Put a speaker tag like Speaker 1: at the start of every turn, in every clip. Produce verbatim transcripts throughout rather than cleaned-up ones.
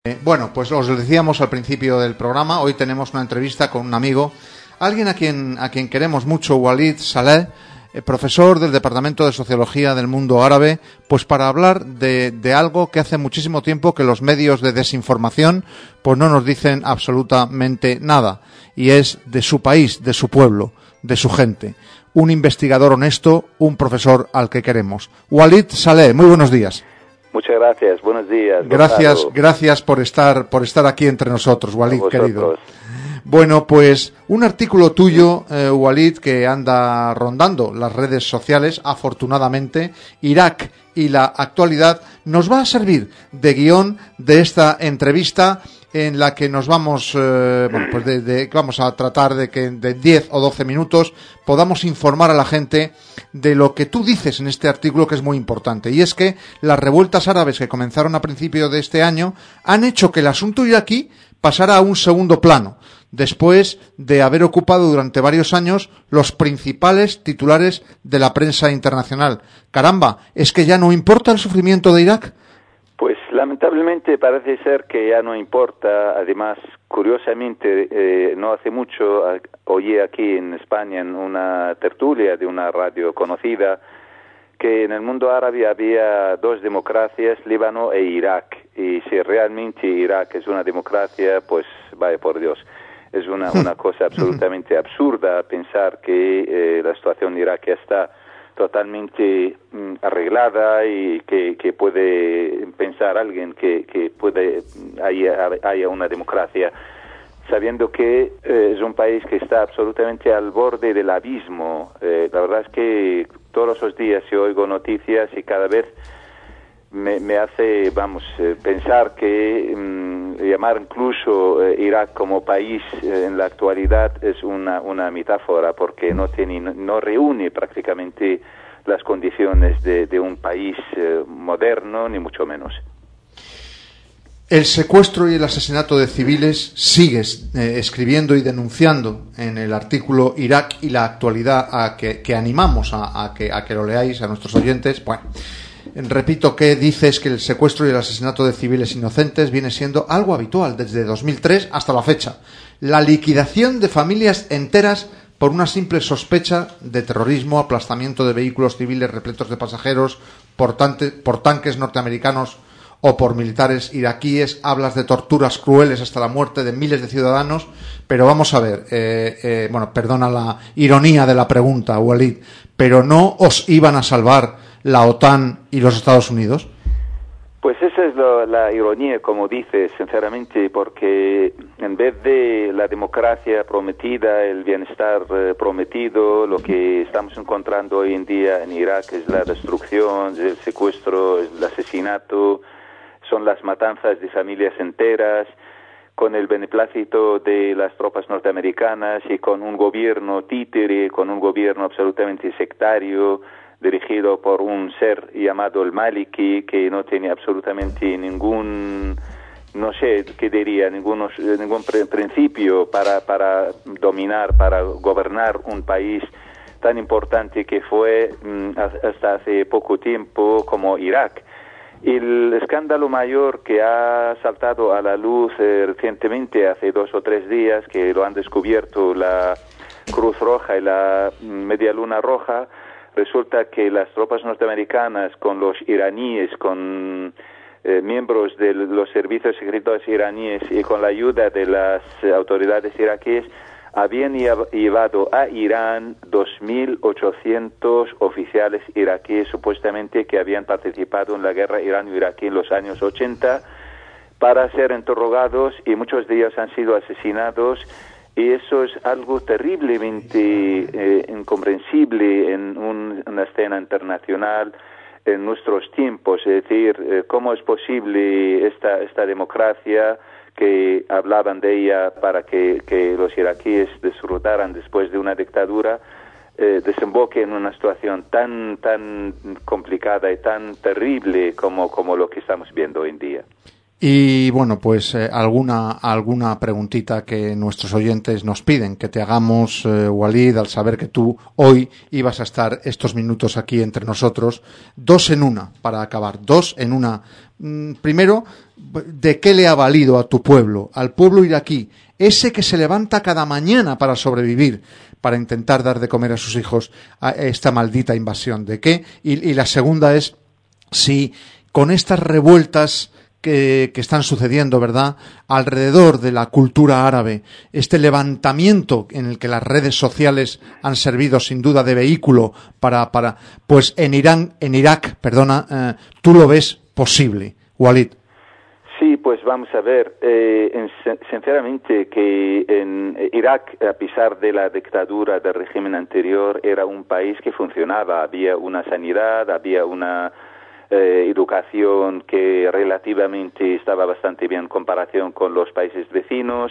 Speaker 1: Eh, bueno, pues os decíamos al principio del programa, hoy tenemos una entrevista con un amigo, alguien a quien, a quien queremos mucho, Walid Saleh, eh, profesor del Departamento de Sociología del Mundo Árabe, pues para hablar de, de algo que hace muchísimo tiempo que los medios de desinformación pues no nos dicen absolutamente nada, y es de su país, de su pueblo, de su gente. Un investigador honesto, un profesor al que queremos. Walid Saleh, muy buenos días.
Speaker 2: Muchas gracias, buenos días.
Speaker 1: Gracias,
Speaker 2: Gonzalo.
Speaker 1: gracias por estar, por estar aquí entre nosotros, Walid, querido.
Speaker 2: Vosotros.
Speaker 1: Bueno, pues un artículo tuyo, eh, Walid, que anda rondando las redes sociales, afortunadamente, Irak y la actualidad, nos va a servir de guión de esta entrevista en la que nos vamos, eh, bueno, pues de, de, vamos a tratar de que de diez o doce minutos podamos informar a la gente de lo que tú dices en este artículo, que es muy importante, y es que las revueltas árabes que comenzaron a principio de este año han hecho que el asunto iraquí pasara a un segundo plano, después de haber ocupado durante varios años los principales titulares de la prensa internacional. Caramba, ¿es que ya no importa el sufrimiento de Irak?
Speaker 2: Pues lamentablemente parece ser que ya no importa. Además, curiosamente, eh, no hace mucho a, oí aquí en España en una tertulia de una radio conocida que en el mundo árabe había dos democracias, Líbano e Irak. Y si realmente Irak es una democracia, pues vaya por Dios. Es una, una cosa absolutamente absurda pensar que eh, la situación en Irak ya está totalmente mm, arreglada y que, que puede pensar alguien que, que puede haya, haya una democracia, sabiendo que eh, es un país que está absolutamente al borde del abismo. Eh, la verdad es que todos los días yo oigo noticias y cada vez me, me hace, vamos, eh, pensar que mm, llamar incluso eh, Irak como país eh, en la actualidad es una, una metáfora, porque no tiene, no reúne prácticamente las condiciones de, de un país eh, moderno, ni mucho menos.
Speaker 1: El secuestro y el asesinato de civiles sigues eh, escribiendo y denunciando en el artículo Irak y la actualidad, a que, que animamos a, a, que, a que lo leáis a nuestros oyentes. Bueno, repito que dices que el secuestro y el asesinato de civiles inocentes viene siendo algo habitual desde dos mil tres hasta la fecha. La liquidación de familias enteras por una simple sospecha de terrorismo, aplastamiento de vehículos civiles repletos de pasajeros por, tante, por tanques norteamericanos o por militares iraquíes, hablas de torturas crueles hasta la muerte de miles de ciudadanos, pero vamos a ver, eh, eh, bueno, perdona la ironía de la pregunta, Walid, pero ¿no os iban a salvar la OTAN y los Estados Unidos?
Speaker 2: Pues esa es lo, la ironía, como dices, sinceramente, porque en vez de la democracia prometida, el bienestar eh, prometido, lo que estamos encontrando hoy en día en Irak es la destrucción, el secuestro, el asesinato, son las matanzas de familias enteras, con el beneplácito de las tropas norteamericanas y con un gobierno títere, con un gobierno absolutamente sectario, dirigido por un ser llamado el Maliki, que no tiene absolutamente ningún, no sé qué diría, ningún, ningún principio para, para dominar, para gobernar un país tan importante que fue mm, hasta hace poco tiempo como Irak. El escándalo mayor que ha saltado a la luz eh, recientemente, hace dos o tres días, que lo han descubierto la Cruz Roja y la Media Luna Roja, resulta que las tropas norteamericanas con los iraníes, con eh, miembros de los servicios secretos iraníes y con la ayuda de las eh, autoridades iraquíes, habían llevado a Irán dos mil ochocientos oficiales iraquíes supuestamente que habían participado en la guerra irano-iraquí en los años ochenta para ser interrogados, y muchos de ellos han sido asesinados. Y eso es algo terriblemente eh, incomprensible en un, una escena internacional en nuestros tiempos. Es decir, eh, ¿cómo es posible esta, esta democracia que hablaban de ella para que, que los iraquíes disfrutaran después de una dictadura, eh, desemboque en una situación tan, tan complicada y tan terrible como, como lo que estamos viendo hoy en día?
Speaker 1: Y bueno, pues eh, alguna alguna preguntita que nuestros oyentes nos piden que te hagamos, eh, Walid, al saber que tú hoy ibas a estar estos minutos aquí entre nosotros. Dos en una, para acabar, dos en una. Mm, primero, ¿de qué le ha valido a tu pueblo, al pueblo iraquí, ese que se levanta cada mañana para sobrevivir, para intentar dar de comer a sus hijos, a esta maldita invasión? ¿De qué? Y, y la segunda es si con estas revueltas Que, que están sucediendo, ¿verdad?, alrededor de la cultura árabe, este levantamiento en el que las redes sociales han servido sin duda de vehículo para, para pues en Irán, en Irak, perdona, eh, ¿tú lo ves posible, Walid?
Speaker 2: Sí, pues vamos a ver, eh, en, sinceramente que en Irak, a pesar de la dictadura del régimen anterior, era un país que funcionaba, había una sanidad, había una Eh, educación que relativamente estaba bastante bien en comparación con los países vecinos,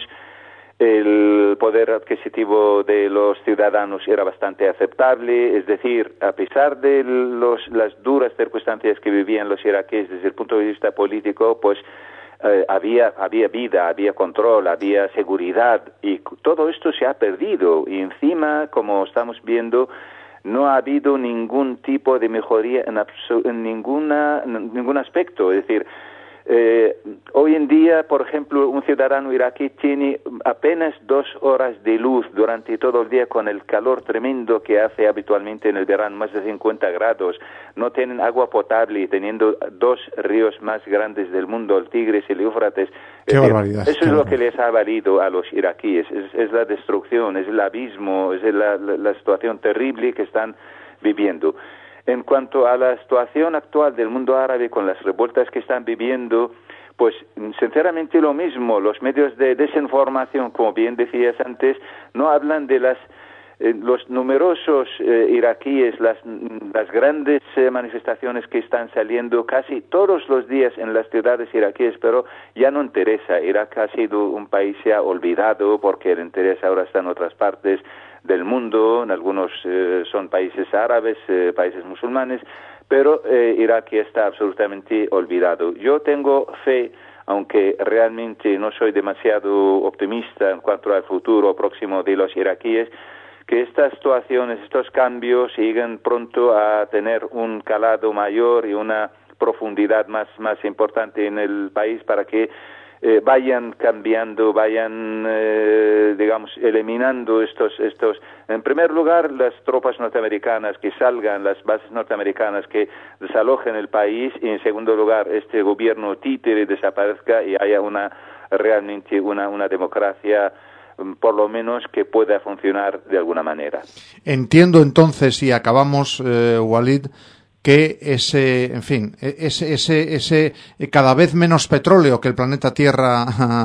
Speaker 2: el poder adquisitivo de los ciudadanos era bastante aceptable, es decir, a pesar de los, las duras circunstancias que vivían los iraquíes desde el punto de vista político, pues eh, había, había vida, había control, había seguridad, y todo esto se ha perdido, y encima, como estamos viendo, no ha habido ningún tipo de mejoría en, en, ninguna, en ningún aspecto. Es decir, eh, hoy en día, por ejemplo, un ciudadano iraquí tiene apenas dos horas de luz durante todo el día con el calor tremendo que hace habitualmente en el verano, más de cincuenta grados. No tienen agua potable, teniendo dos ríos más grandes del mundo, el Tigris y el Éufrates.
Speaker 1: Qué
Speaker 2: es
Speaker 1: barbaridad.
Speaker 2: Decir, eso
Speaker 1: qué
Speaker 2: es lo
Speaker 1: barbaridad.
Speaker 2: que les ha valido a los iraquíes. Es, es la destrucción, es el abismo, es la, la, la situación terrible que están viviendo. En cuanto a la situación actual del mundo árabe con las revueltas que están viviendo, pues sinceramente lo mismo. Los medios de desinformación, como bien decías antes, no hablan de las eh, los numerosos eh, iraquíes, las, las grandes eh, manifestaciones que están saliendo casi todos los días en las ciudades iraquíes, pero ya no interesa. Irak ha sido un país ya olvidado porque el interés ahora está en otras partes del mundo, en algunos eh, son países árabes, eh, países musulmanes, pero eh, Irak ya está absolutamente olvidado. Yo tengo fe, aunque realmente no soy demasiado optimista en cuanto al futuro próximo de los iraquíes, que estas situaciones, estos cambios lleguen pronto a tener un calado mayor y una profundidad más, más importante en el país para que Eh, vayan cambiando, vayan, eh, digamos, eliminando estos, estos, en primer lugar, las tropas norteamericanas, que salgan las bases norteamericanas, que desalojen el país, y en segundo lugar, este gobierno títere desaparezca y haya una, realmente una, una democracia, por lo menos, que pueda funcionar de alguna manera.
Speaker 1: Entiendo entonces, y acabamos, eh, Walid, que ese, en fin, ese, ese, ese cada vez menos petróleo que el planeta Tierra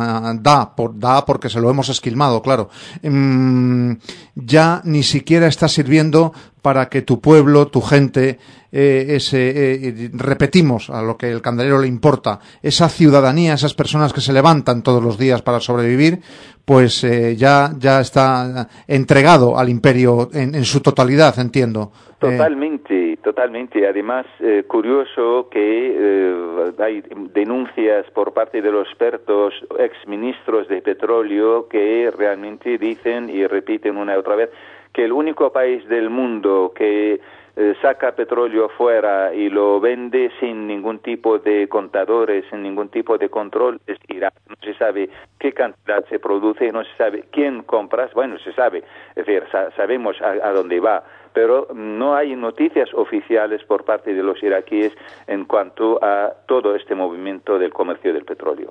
Speaker 1: da, por, da porque se lo hemos esquilmado, claro, mmm, ya ni siquiera está sirviendo para que tu pueblo, tu gente, eh, ese, eh, repetimos a lo que el candelero le importa, esa ciudadanía, esas personas que se levantan todos los días para sobrevivir, pues eh, ya, ya está entregado al imperio en, en su totalidad, entiendo.
Speaker 2: Totalmente, eh, totalmente. Además, eh, curioso que eh, hay denuncias por parte de los expertos, exministros de petróleo, que realmente dicen y repiten una y otra vez que el único país del mundo que eh, saca petróleo fuera y lo vende sin ningún tipo de contadores, sin ningún tipo de control, es Irak. No se sabe qué cantidad se produce, no se sabe quién compra. Bueno, se sabe, es decir, sa- sabemos a, a dónde va, pero no hay noticias oficiales por parte de los iraquíes en cuanto a todo este movimiento del comercio del petróleo.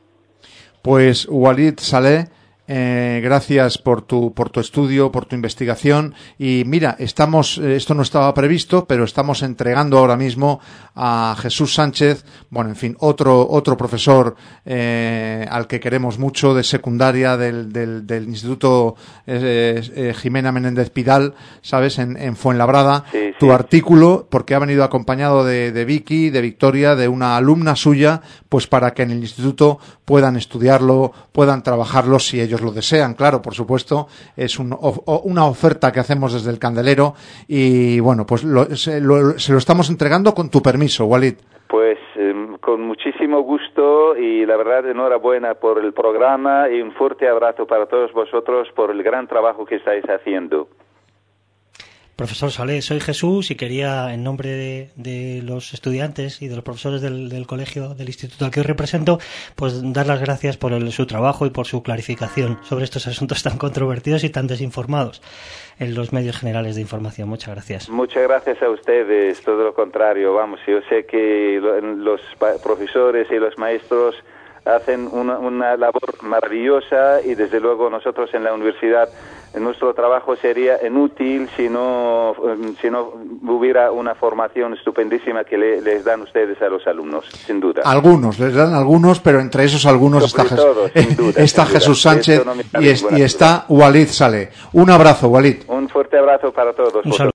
Speaker 1: Pues Walid Saleh, Eh, gracias por tu por tu estudio, por tu investigación, y mira, estamos eh, esto no estaba previsto, pero estamos entregando ahora mismo a Jesús Sánchez, bueno, en fin, otro otro profesor eh, al que queremos mucho, de secundaria del del, del Instituto eh, eh, Jimena Menéndez Pidal, sabes, en, en Fuenlabrada,
Speaker 2: sí,
Speaker 1: tu
Speaker 2: sí.
Speaker 1: artículo, porque ha venido acompañado de, de Vicky, de Victoria, de una alumna suya, pues para que en el instituto puedan estudiarlo, puedan trabajarlo si ellos lo desean, claro, por supuesto, es un, o, una oferta que hacemos desde el Candelero, y bueno, pues lo, se, lo, se lo estamos entregando con tu permiso, Walid.
Speaker 2: Pues eh, con muchísimo gusto y la verdad enhorabuena por el programa y un fuerte abrazo para todos vosotros por el gran trabajo que estáis haciendo.
Speaker 3: Profesor Saleh, soy Jesús y quería, en nombre de, de los estudiantes y de los profesores del, del colegio, del instituto al que hoy represento, pues dar las gracias por el, su trabajo y por su clarificación sobre estos asuntos tan controvertidos y tan desinformados en los medios generales de información. Muchas gracias.
Speaker 2: Muchas gracias a ustedes, todo lo contrario. Vamos, yo sé que los profesores y los maestros hacen una, una labor maravillosa y desde luego nosotros en la universidad nuestro trabajo sería inútil si no, si no hubiera una formación estupendísima que le, les dan ustedes a los alumnos, sin duda.
Speaker 1: Algunos, les dan algunos, pero entre esos algunos está,
Speaker 2: todo,
Speaker 1: Jes
Speaker 2: duda,
Speaker 1: está Jesús Sánchez
Speaker 2: no
Speaker 1: y, es, y está Walid Saleh. Un abrazo, Walid.
Speaker 2: Un fuerte abrazo para todos.
Speaker 3: Un saludo.